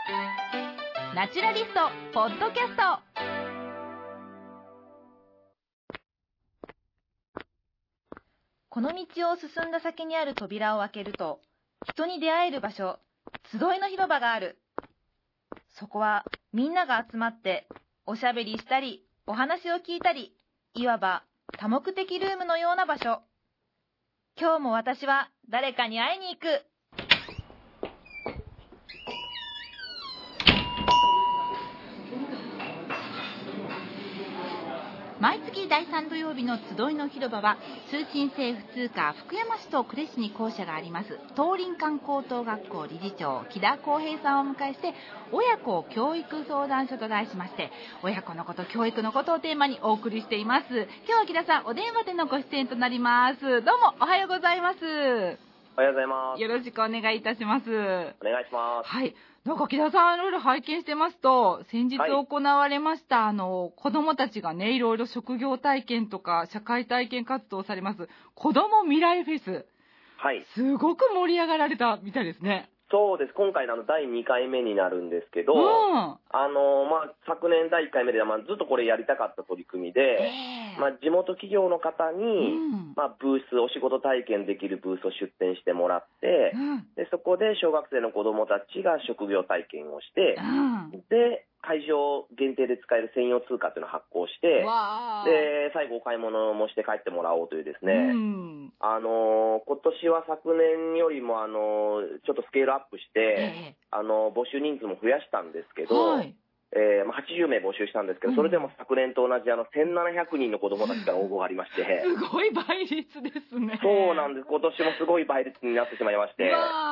ナチュラリストポッドキャスト。この道を進んだ先にある扉を開けると、人に出会える場所、集いの広場がある。そこはみんなが集まっておしゃべりしたり、お話を聞いたり、いわば多目的ルームのような場所。今日も私は誰かに会いに行く。毎月第3土曜日の集いの広場は、通信制普通科福山市と呉市に校舎があります東林間高等学校理事長木田康平さんをお迎えして、親子教育相談所と題しまして、親子のこと、教育のことをテーマにお送りしています。今日は木田さんお電話でのご出演となります。どうもおはようございます。 おはようございます。 よろしくお願いいたします。お願いします。 はい。なんか木田さん、いろいろ拝見してますと、先日行われました、子供たちがね、いろいろ職業体験とか社会体験活動をされます子供未来フェス、 はい、 すごく盛り上がられたみたいですね。 そうです。今回の第2回目になるんですけど、昨年第1回目では、ずっとこれやりたかった取り組みで、地元企業の方に、ブース、お仕事体験できるブースを出展してもらって、でそこで小学生の子どもたちが職業体験をして、で会場限定で使える専用通貨っていうのを発行して、で最後お買い物もして帰ってもらおうというですね、今年は昨年よりもちょっとスケールアップして、募集人数も増やしたんですけど、80名募集したんですけど、それでも昨年と同じ1700人の子どもたちから応募がありまして、 すごい倍率ですね。 そうなんです。今年もすごい倍率になってしまいまして、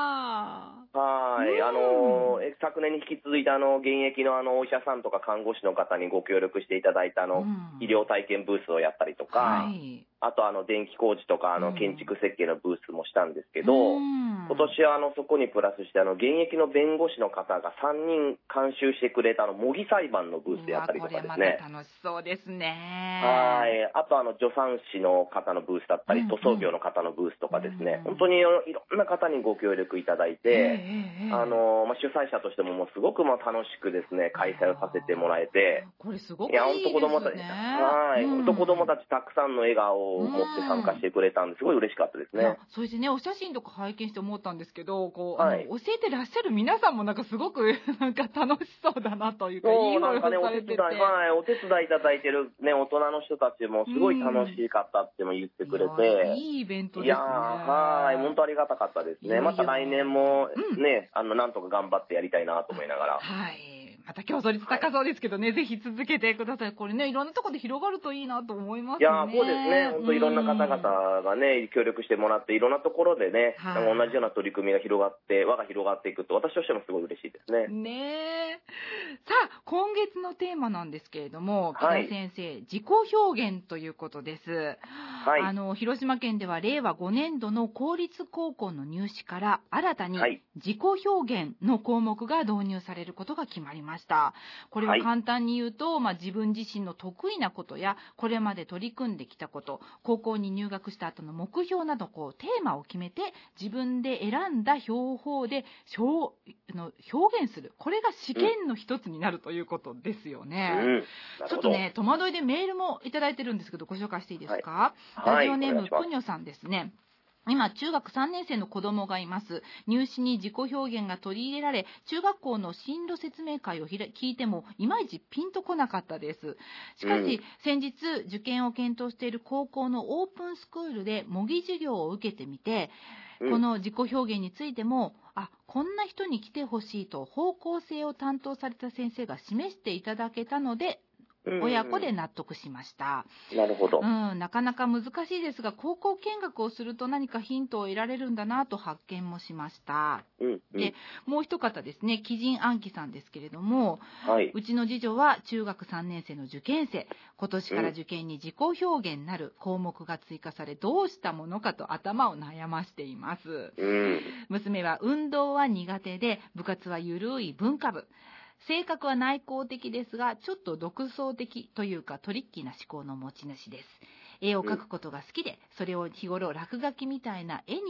昨年に引き続いて現役のお医者さんとか看護師の方にご協力していただいた医療体験ブースをやったりとか、あと電気工事とか建築設計のブースもしたんですけど、今年はそこにプラスして現役の弁護士の方が3人監修してくれた模擬裁判のブースやったりとかですね。 これまた楽しそうですね。 あと助産師の方のブースだったり、塗装業の方のブースとかですね、本当にいろんな方にご協力いただいて、主催者としてももうすごく楽しくですね開催をさせてもらえて、 これすごくいいですね。 子供たちたくさんの笑顔を持って参加してくれたんですごい嬉しかったですね。 それでね、お写真とか拝見して思ったんですけど、教えてらっしゃる皆さんもすごく楽しそうだなというか、いい思いをされてて、 お手伝いいただいてる大人の人たちもすごい楽しかったっても言ってくれて、 いいイベントですね。 本当ありがたかったですね。また来年もね、なんとか頑張ってやりたいなと思いながら。 また競争率高そうですけどね、ぜひ続けてください。これね、いろんなところで広がるといいなと思いますね。 そうですね。本当いろんな方々がね、協力してもらって、いろんなところでね、同じような取り組みが広がって、輪が広がっていくと、私としてもすごい嬉しいですね。 さあ、今月のテーマなんですけれども、木田先生、自己表現ということです。広島県では令和5年度の公立高校の入試から新たに自己表現の項目が導入されることが決まりました。これは簡単に言うと、自分自身の得意なことやこれまで取り組んできたこと、高校に入学した後の目標などテーマを決めて自分で選んだ標法で表現する、これが試験の一つになるということですよね。ちょっとね、戸惑いでメールもいただいてるんですけど、ご紹介していいですか。ラジオネームぷにょさんですね。今中学3年生の子供がいます。入試に自己表現が取り入れられ、中学校の進路説明会を聞いてもいまいちピンとこなかったです。しかし、先日受験を検討している高校のオープンスクールで模擬授業を受けてみて、この自己表現についてもこんな人に来てほしいと方向性を担当された先生が示していただけたので、親子で納得しました。 なるほど。 なかなか難しいですが、高校見学をすると何かヒントを得られるんだなと発見もしました。で、もう一方ですね、奇人暗記さんですけれども、うちの次女は中学3年生の受験生、今年から受験に自己表現なる項目が追加され、どうしたものかと頭を悩ましています。娘は運動は苦手で、部活はゆるい文化部。性格は内向的ですが、ちょっと独創的というかトリッキーな思考の持ち主です。絵を描くことが好きで、それを日頃落書きみたいな絵に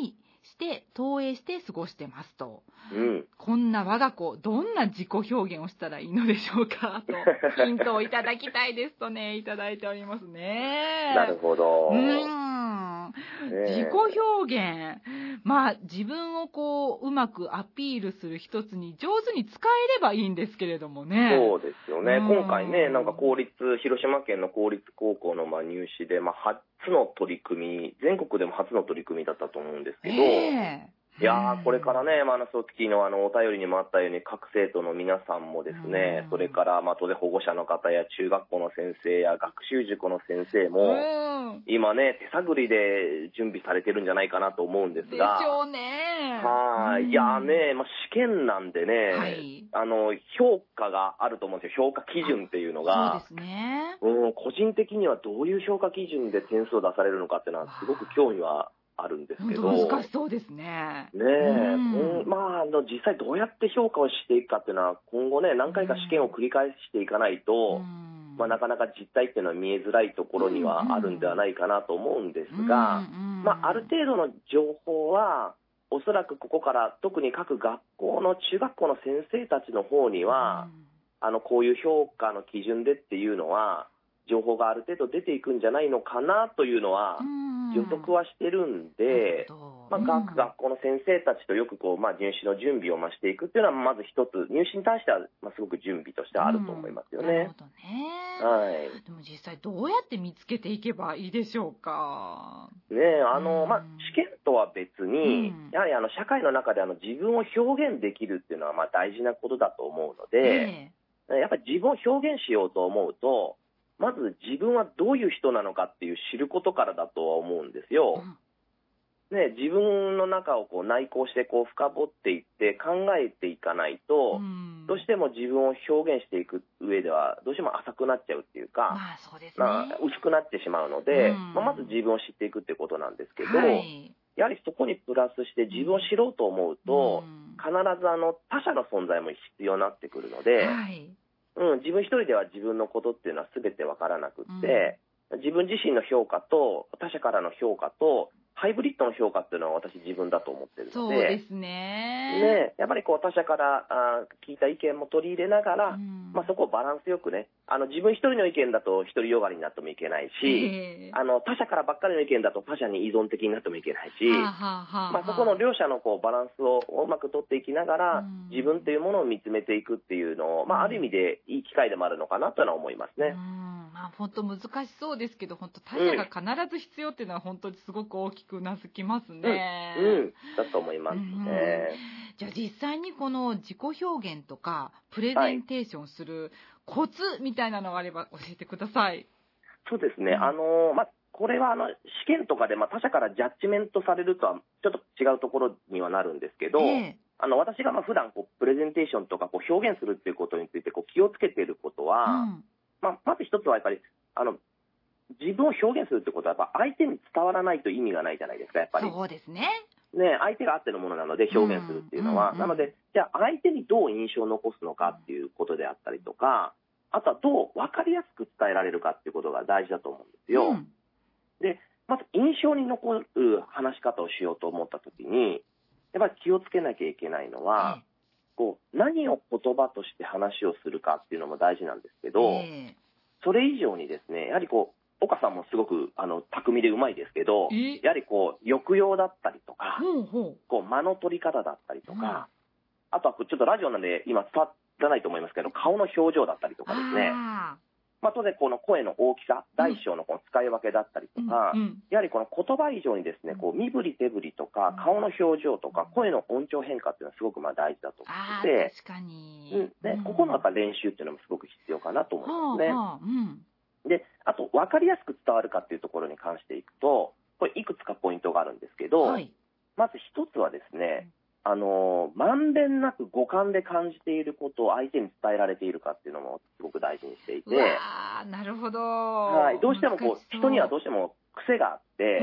して投影して過ごしてますと、 うん、 こんな我が子どんな自己表現をしたらいいのでしょうかとヒントをいただきたいですとねいただいておりますね。 なるほど。 自己表現、まあ自分をこううまくアピールする一つに上手に使えればいいんですけれどもね。 そうですよね。今回ね、なんか広島県の公立高校の入試で、初の取り組み、全国でも初の取り組みだったと思うんですけど、いやー、これからね、さっきのお便りにもあったように、各生徒の皆さんもですね、それから、当然保護者の方や中学校の先生や学習塾の先生も、今ね、手探りで準備されてるんじゃないかなと思うんですが。 でしょうね。 いやーね、試験なんでね、 はい、 評価があると思うんですよ、評価基準っていうのが。 そうですね。 個人的にはどういう評価基準で点数を出されるのかっていうのは、すごく興味はあるんですけど。 難しそうですね。 ねえ、実際どうやって評価をしていくかっていうのは、今後ね、何回か試験を繰り返していかないと、なかなか実態っていうのは見えづらいところにはあるんではないかなと思うんですが、ある程度の情報は、おそらくここから特に各学校の中学校の先生たちの方には、こういう評価の基準でっていうのは、情報がある程度出ていくんじゃないのかなというのは予測はしてるんで、各学校の先生たちとよく入試の準備をしていくっていうのはまず一つ、入試に対してはすごく準備としてあると思いますよね。 なるほどね。でも実際どうやって見つけていけばいいでしょうか。 ねえ、試験とは別に、やはり社会の中で自分を表現できるっていうのは大事なことだと思うので、やっぱり自分を表現しようと思うと、まず自分はどういう人なのかっていう知ることからだとは思うんですよ。自分の中を内省して深掘っていって考えていかないと、どうしても自分を表現していく上ではどうしても浅くなっちゃうっていうか、薄くなってしまうので、まず自分を知っていくってことなんですけど、やはりそこにプラスして自分を知ろうと思うと、必ず他者の存在も必要になってくるので、自分一人では自分のことっていうのは全てわからなくって、自分自身の評価と他者からの評価とハイブリッドの評価っていうのは私自分だと思ってるので、 そうですね。 やっぱり他者から聞いた意見も取り入れながら、そこをバランスよくね、自分一人の意見だと独りよがりになってもいけないし、他者からばっかりの意見だと他者に依存的になってもいけないし、そこの両者のバランスをうまく取っていきながら、自分っていうものを見つめていくっていうのを、ある意味でいい機会でもあるのかなというのは思いますね。 本当難しそうですけど、本当他者が必ず必要っていうのは本当にすごく大きくうなずきますね。 だと思いますね。 じゃあ実際にこの自己表現とかプレゼンテーションするコツみたいなのがあれば教えてください。 そうですね。これは試験とかで他者からジャッジメントされるとはちょっと違うところにはなるんですけど、私が普段プレゼンテーションとか表現するっていうことについて気をつけていることは、まず一つはやっぱり自分を表現するってことはやっぱ相手に伝わらないと意味がないじゃないですか、やっぱり。 そうですね。 相手があってのものなので表現するっていうのは、なのでじゃあ相手にどう印象を残すのかっていうことであったりとか、あとはどう分かりやすく伝えられるかっていうことが大事だと思うんですよ。で、まず印象に残る話し方をしようと思ったときに、やっぱり気をつけなきゃいけないのは、何を言葉として話をするかっていうのも大事なんですけど、それ以上にですね、やはり岡さんもすごく巧みでうまいですけど、やはり抑揚だったりとか、間の取り方だったりとか、あとはちょっとラジオなんで今伝わらないと思いますけど、顔の表情だったりとかですね、当然この声の大きさ、大小の使い分けだったりとか、やはりこの言葉以上にですね、身振り手振りとか顔の表情とか声の音調変化っていうのはすごく大事だと思ってて、 確かに。 ここのやっぱ練習っていうのもすごく必要かなと思いますね。で、あと分かりやすく伝わるかっていうところに関していくと、これいくつかポイントがあるんですけど、まず一つはですね、まんべんなく五感で感じていることを相手に伝えられているかっていうのもすごく大事にしていて、 なるほど。 どうしても人にはどうしても癖があって、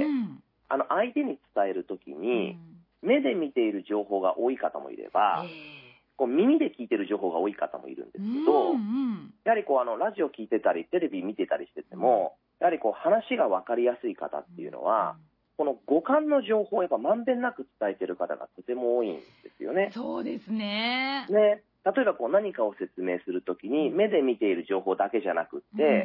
相手に伝えるときに、目で見ている情報が多い方もいれば、耳で聞いてる情報が多い方もいるんですけど、やはりラジオ聞いてたりテレビ見てたりしてても、やはり話が分かりやすい方っていうのは、 この五感の情報をやっぱまんべんなく伝えている方がとても多いんですよね。 そうですね。 例えば何かを説明するときに目で見ている情報だけじゃなくって、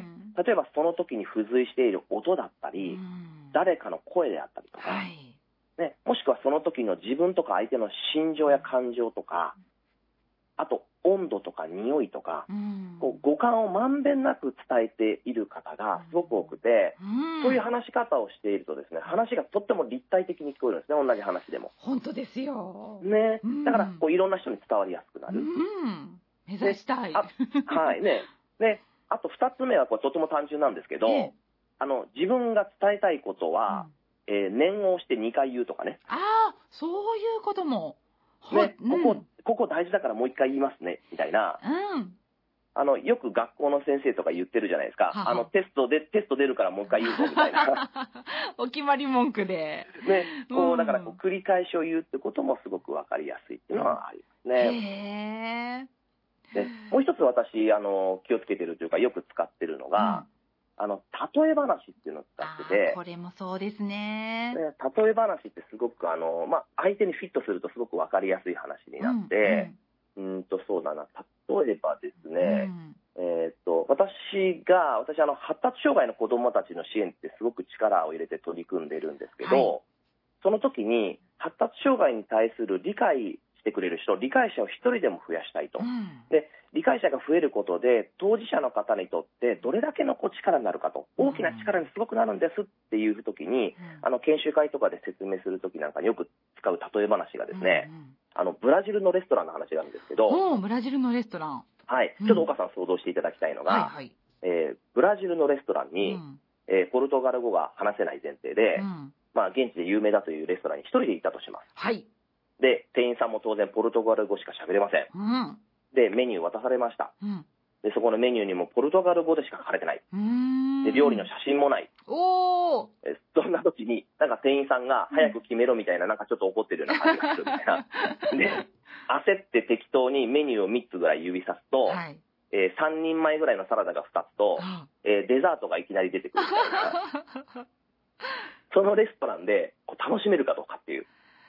例えばその時に付随している音だったり、誰かの声であったりとか、もしくはその時の自分とか相手の心情や感情とか、あと温度とか匂いとか、五感をまんべんなく伝えている方がすごく多くて、そういう話し方をしているとですね、話がとっても立体的に聞こえるんですね、同じ話でも。 本当ですよ。 だからいろんな人に伝わりやすくなる。 目指したい。 はいね。で、あと2つ目はこれとても単純なんですけど、自分が伝えたいことは、念を押して2回言うとかね。 そういうことも。 ここ大事だからもう1回言いますねみたいな。よく学校の先生とか言ってるじゃないですか。テスト出るからもう1回言うぞみたいな。 お決まり文句で。 だから繰り返しを言うってこともすごく分かりやすいっていうのはありますね。もう一つ私気をつけてるというかよく使ってるのが、例え話っていうのを使ってて、 これもそうですね。 例え話ってすごく相手にフィットするとすごく分かりやすい話になって、そうだな、例えばですね、私発達障害の子どもたちの支援ってすごく力を入れて取り組んでいるんですけど、その時に発達障害に対する理解してくれる人、理解者を一人でも増やしたいと。で、理解者が増えることで当事者の方にとってどれだけの力になるかと、大きな力にすごくなるんですっていう時に、研修会とかで説明する時なんかによく使う例え話がですね、ブラジルのレストランの話があるんですけど、 ブラジルのレストラン、 ちょっと岡さん想像していただきたいのが、ブラジルのレストランに、ポルトガル語が話せない前提で、現地で有名だというレストランに一人で行ったとします。で、店員さんも当然ポルトガル語しか喋れません。で、メニュー渡されました。で、そこのメニューにもポルトガル語でしか書かれてない。で、料理の写真もない。そんな時に、なんか店員さんが早く決めろみたいな、なんかちょっと怒ってるような感じがするみたいな。で、焦って適当にメニューを3つぐらい指さすと、3人前ぐらいのサラダが2つと、デザートがいきなり出てくるみたいな。そのレストランで楽しめるかどうかっていう。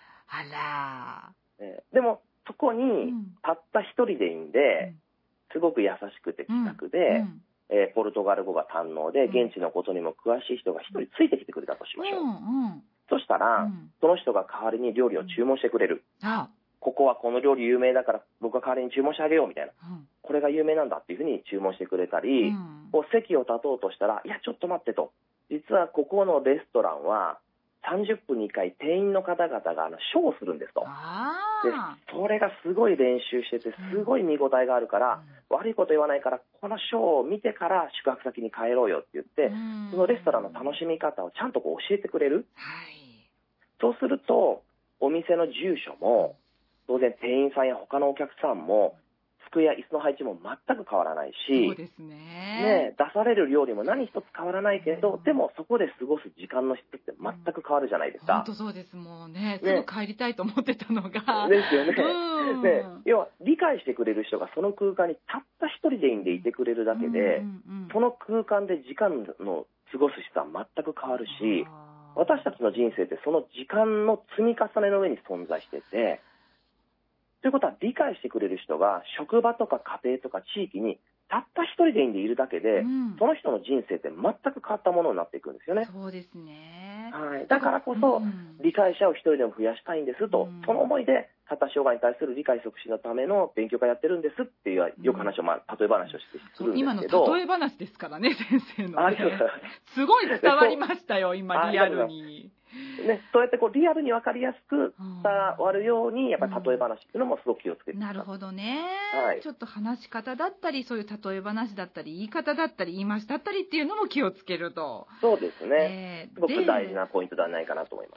でもそこにたった一人でいいんで、すごく優しくて気さくで、ポルトガル語が堪能で現地のことにも詳しい人が一人ついてきてくれたとしましょう。そしたら、その人が代わりに料理を注文してくれる。ここはこの料理有名だから僕が代わりに注文してあげようみたいな、これが有名なんだっていうふうに注文してくれたり、席を立とうとしたら、いやちょっと待ってと、実はここのレストランは30分に1回店員の方々がショーをするんですと。で、それがすごい練習しててすごい見応えがあるから、悪いこと言わないからこのショーを見てから宿泊先に帰ろうよって言って、そのレストランの楽しみ方をちゃんと教えてくれる。そうするとお店の住所も当然店員さんや他のお客さんも机や椅子の配置も全く変わらないし、出される料理も何一つ変わらないけど、でもそこで過ごす時間の質って全く変わるじゃないですか。 本当そうです。もうね、すぐ帰りたいと思ってたのが。 ですよね。要は理解してくれる人がその空間にたった一人でいいんでいてくれるだけで、その空間で時間の過ごす質は全く変わるし、私たちの人生ってその時間の積み重ねの上に存在してて、ということは理解してくれる人が職場とか家庭とか地域にたった一人でいいんでいるだけで、その人の人生って全く変わったものになっていくんですよね。 そうですね。 だからこそ、理解者を一人でも増やしたいんですと、その思いで発達障害に対する理解促進のための勉強会やってるんですっていうよく話を、例え話をしてするんですけど、 今の例え話ですからね、先生の、すごい伝わりましたよ、今リアルに。 そうやってリアルに分かりやすく伝わるように、やっぱり例え話っていうのもすごく気をつけてます。 なるほどね、ちょっと話し方だったり、そういう例え話だったり、言い方だったり、言い回しだったりっていうのも気をつけると。 そうですね、すごく大事なポイントではないかなと思います。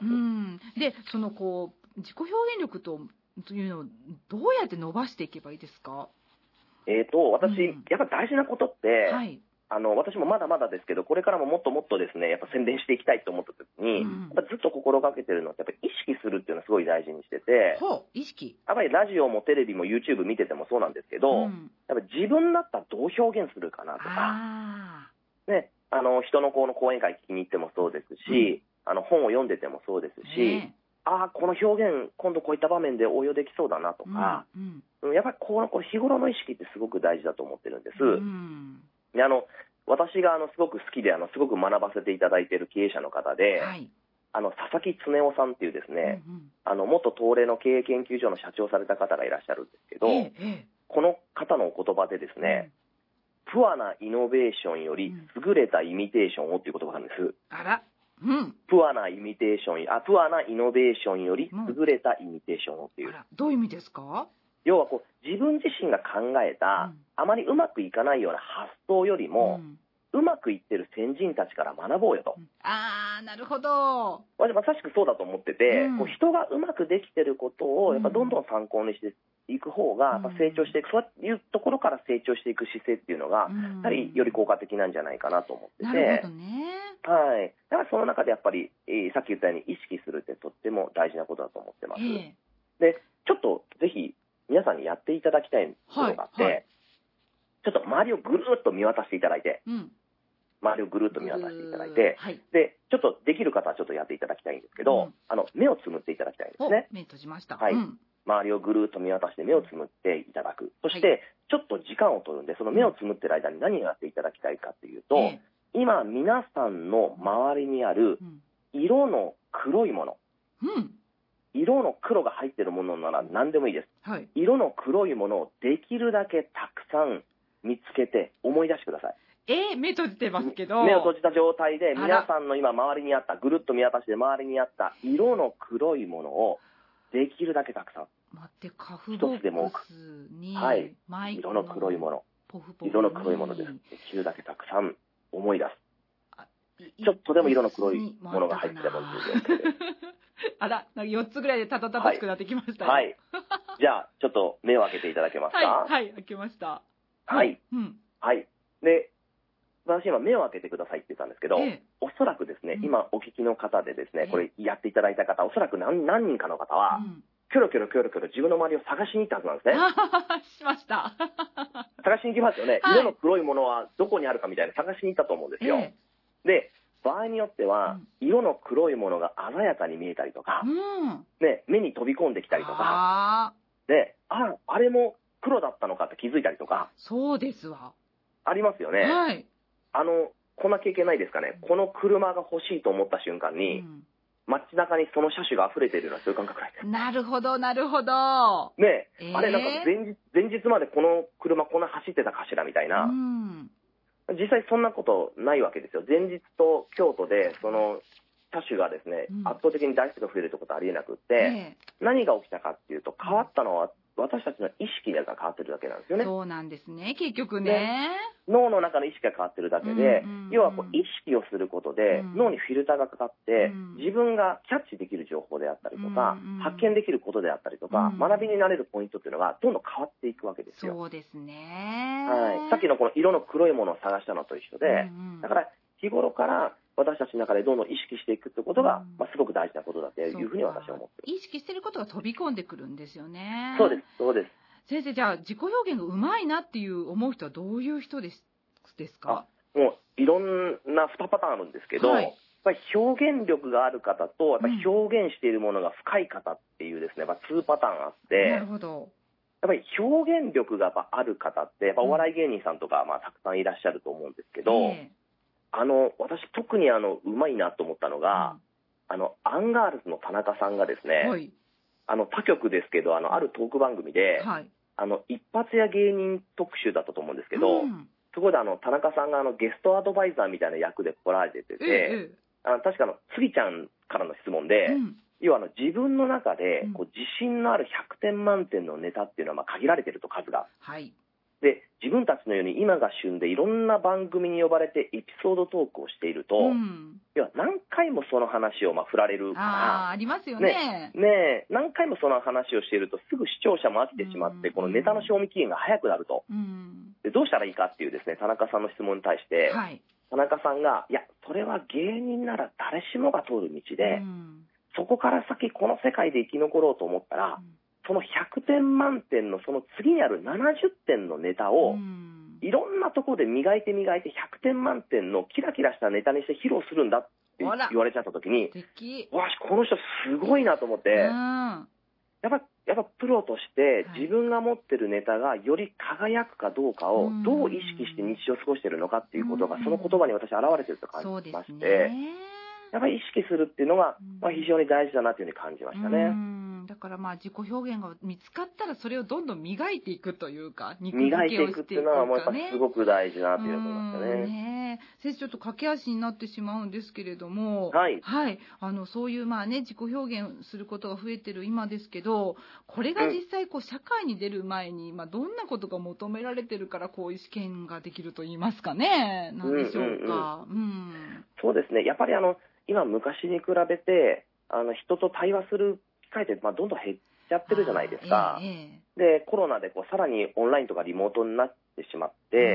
で、その自己表現力というのをどうやって伸ばしていけばいいですか？ 私、やっぱ大事なことって、私もまだまだですけど、これからももっともっとですね、やっぱ宣伝していきたいと思った時に、やっぱずっと心がけてるのって、やっぱり意識するっていうのはすごい大事にしてて、 意識。 やっぱりラジオもテレビも YouTube 見ててもそうなんですけど、やっぱり自分だったらどう表現するかなとか、人の講演会聞きに行ってもそうですし、 本を読んでてもそうですし、この表現今度こういった場面で応用できそうだなとか、やっぱりこの日頃の意識ってすごく大事だと思ってるんです。で私がすごく好きですごく学ばせていただいている経営者の方で、佐々木恒夫さんっていうですね、元東レの経営研究所の社長をされた方がいらっしゃるんですけど、この方のお言葉でですね、プアなイノベーションより優れたイミテーションをっていう言葉なんです。プアなイノベーションより優れたイミテーションをっていう。 どういう意味ですか？ 要は自分自身が考えた、あまりうまくいかないような発想よりも、うまくいってる先人たちから学ぼうよと。 なるほど。 まさしくそうだと思ってて、人がうまくできてることをやっぱどんどん参考にしていく方が成長していく、そういうところから成長していく姿勢っていうのが、やはりより効果的なんじゃないかなと思ってて。 なるほどね。 だからその中でやっぱり、さっき言ったように意識するってとっても大事なことだと思ってます。で、ちょっとぜひ皆さんにやっていただきたいことがあって、ちょっと周りをぐるっと見渡していただいて、で、ちょっとできる方はちょっとやっていただきたいんですけど、目をつむっていただきたいんですね。 目閉じました。 周りをぐるっと見渡して目をつむっていただく。そして、ちょっと時間を取るんで、その目をつむってる間に何をやっていただきたいかというと、今皆さんの周りにある色の黒いもの、色の黒が入っているものなら何でもいいです。色の黒いものをできるだけたくさん見つけて思い出してください。 目閉じてますけど。 目を閉じた状態で皆さんの今周りにあった、ぐるっと見渡して周りにあった色の黒いものをできるだけたくさん。一つでも多く。色の黒いもの。色の黒いものです。できるだけたくさん思い出す。ちょっとでも色の黒いものが入ってればいいです。 4つぐらいでたたたしくなってきましたよ。 じゃあ、ちょっと目を開けていただけますか？ 開けました。 で、私今目を開けてくださいって言ったんですけど、おそらくですね、今お聞きの方でですね、これやっていただいた方、おそらく何人かの方は、キョロキョロ自分の周りを探しに行ったはずなんですね。 しました。 探しに行きますよね。色の黒いものはどこにあるかみたいな探しに行ったと思うんですよ。で、場合によっては、色の黒いものが鮮やかに見えたりとか、目に飛び込んできたりとか、で、あれも黒だったのかって気づいたりとか。 そうですわ。 ありますよね。こんな経験ないですかね。この車が欲しいと思った瞬間に、街中にその車種が溢れているようなそういう感覚ないですか？ なるほど、なるほど。 ねえ、あれなんか前日までこの車こんな走ってたかしらみたいな。実際そんなことないわけですよ。前日と京都でその車種がですね、圧倒的に台数が増えるってことはありえなくって、何が起きたかっていうと、変わったのは私たちの意識が変わってるだけなんですよね。 そうなんですね、結局ね。 脳の中の意識が変わってるだけで、要は意識をすることで脳にフィルターがかかって、自分がキャッチできる情報であったりとか、発見できることであったりとか、学びになれるポイントっていうのがどんどん変わっていくわけですよ。 そうですね。 さっきのこの色の黒いものを探したのと一緒で、だから日頃から私たちの中でどんどん意識していくってことが、すごく大事なことだというふうに私は思っています。 意識していることが飛び込んでくるんですよね。 そうです、そうです。 先生、じゃあ自己表現がうまいなっていう思う人はどういう人ですか？ もういろんな2パターンあるんですけど、やっぱり表現力がある方と、やっぱり表現しているものが深い方っていうですね、2パターンあって、 なるほど。 やっぱり表現力がある方って、やっぱお笑い芸人さんとかたくさんいらっしゃると思うんですけど、私特にうまいなと思ったのが、アンガールズの田中さんがですね、他局ですけど、あるトーク番組で、一発屋芸人特集だったと思うんですけど、そこで田中さんがゲストアドバイザーみたいな役で来られてて、確かスギちゃんからの質問で、要は自分の中で自信のある100点満点のネタっていうのは限られてると、数が。で、自分たちのように今が旬でいろんな番組に呼ばれてエピソードトークをしていると、要は何回もその話を振られるから、 ありますよね。 何回もその話をしているとすぐ視聴者も飽きてしまって、このネタの賞味期限が早くなると。で、どうしたらいいかっていうですね、田中さんの質問に対して、田中さんが、いや、それは芸人なら誰しもが通る道で、そこから先この世界で生き残ろうと思ったら、その100点満点のその次にある70点のネタをいろんなところで磨いて100点満点のキラキラしたネタにして披露するんだっ言われちゃった時に、わし、この人すごいなと思って、やっぱプロとして自分が持ってるネタがより輝くかどうかをどう意識して日常を過ごしているのかっていうことがその言葉に私現れてると感じまして、やっぱり意識するっていうのが非常に大事だなというふうに感じましたね。 だから自己表現が見つかったらそれをどんどん磨いていくというか、 磨いていくっていうのはもうやっぱすごく大事だなというふうに思いましたね。 先生、ちょっと駆け足になってしまうんですけれども、そういう自己表現することが増えてる今ですけど、これが実際社会に出る前に、どんなことが求められてるからこういう試験ができると言いますかね、なんでしょうか。 そうですね、やっぱり今昔に比べて人と対話する機会ってどんどん減っちゃってるじゃないですか。でコロナでさらにオンラインとかリモートになってしまって、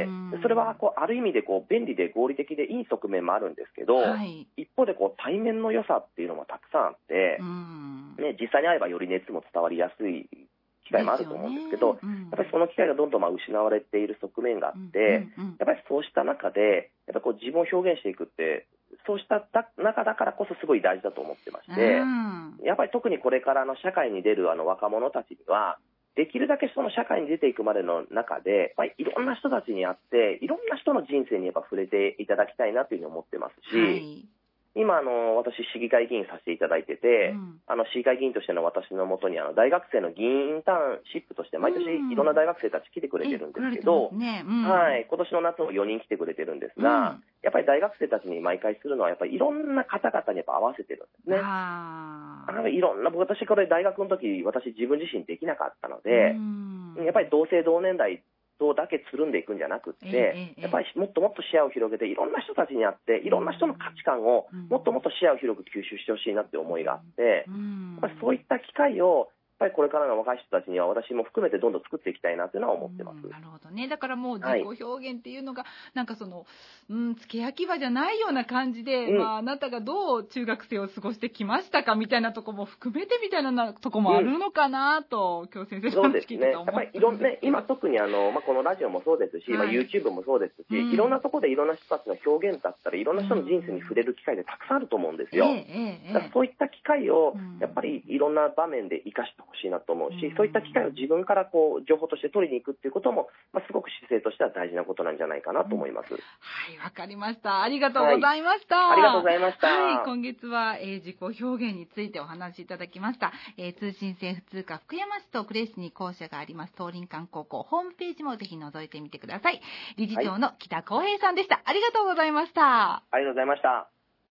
それはある意味で便利で合理的でいい側面もあるんですけど、一方で対面の良さっていうのもたくさんあって、実際に会えばより熱も伝わりやすい機会もあると思うんですけど、やっぱりその機会がどんどん失われている側面があって、やっぱりそうした中でやっぱ自分を表現していくって、そうした中だからこそすごい大事だと思ってまして、やっぱり特にこれから社会に出る若者たちには、できるだけその社会に出ていくまでの中で、いろんな人たちに会って、いろんな人の人生にやっぱ触れていただきたいなというふうに思ってますし、今私市議会議員させていただいてて、市議会議員としての私のもとに大学生の議員インターンシップとして毎年いろんな大学生たち来てくれてるんですけど、今年の夏も4人来てくれてるんですが、やっぱり大学生たちに毎回するのはやっぱりいろんな方々にやっぱ合わせてるんですね。いろんな、私これ大学の時私自分自身できなかったので、やっぱり同性同年代とだけつるんでいくんじゃなくって、やっぱりもっともっと視野を広げていろんな人たちに会っていろんな人の価値観をもっともっと視野を広く吸収してほしいなって思いがあって、やっぱりそういった機会をやっぱりこれからの若い人たちには私も含めてどんどん作っていきたいなというのは思ってます。 なるほどね。だからもう自己表現っていうのが、付け焼き場じゃないような感じで、あなたがどう中学生を過ごしてきましたかみたいなところも含めてみたいなところもあるのかなと、今日先生の話聞いてた思って。 やっぱりいろんな、今特にこのラジオもそうですし、YouTube もそうですし、いろんなところでいろんな人たちの表現だったり、いろんな人の人生に触れる機会でたくさんあると思うんですよ。だからそういった機会をやっぱりいろんな場面で生かしてほしいなと思うし、そういった機会を自分から情報として取りに行くっていうことも、すごく姿勢としては大事なことなんじゃないかなと思います。 はい、わかりました。ありがとうございました。 ありがとうございました。 今月は、自己表現についてお話しいただきました。通信制普通科福山市と呉市に校舎があります東林館高校ホームページもぜひ覗いてみてください。理事長の北浩平さんでした。ありがとうございました。 ありがとうございました。